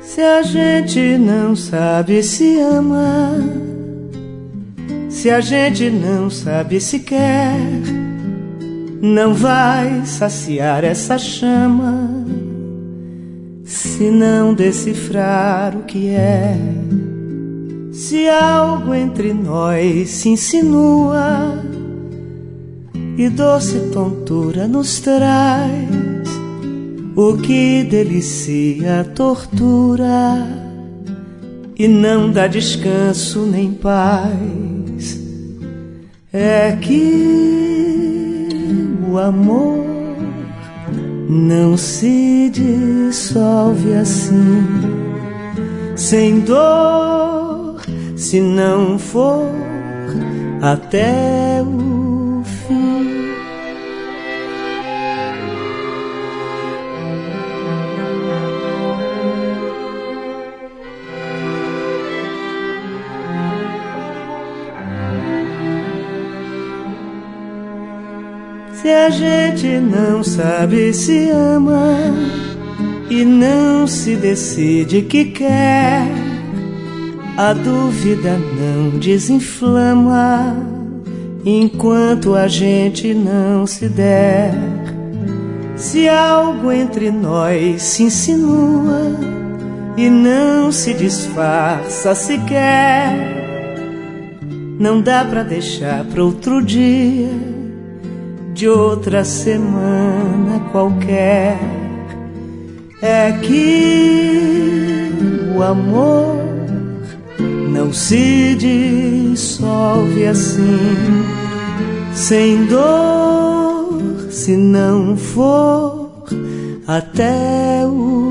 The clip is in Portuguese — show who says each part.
Speaker 1: Se a gente não sabe se ama, se a gente não sabe se quer, não vai saciar essa chama se não decifrar o que é. Se algo entre nós se insinua e doce tontura nos traz, o que delicia tortura e não dá descanso nem paz, é que o amor não se dissolve assim, sem dor, se não for até o fim. Se a gente não sabe se ama e não se decide que quer, a dúvida não desinflama enquanto a gente não se der. Se algo entre nós se insinua e não se disfarça sequer, não dá pra deixar pra outro dia de outra semana qualquer, é que o amor não se dissolve assim, sem dor, se não for até o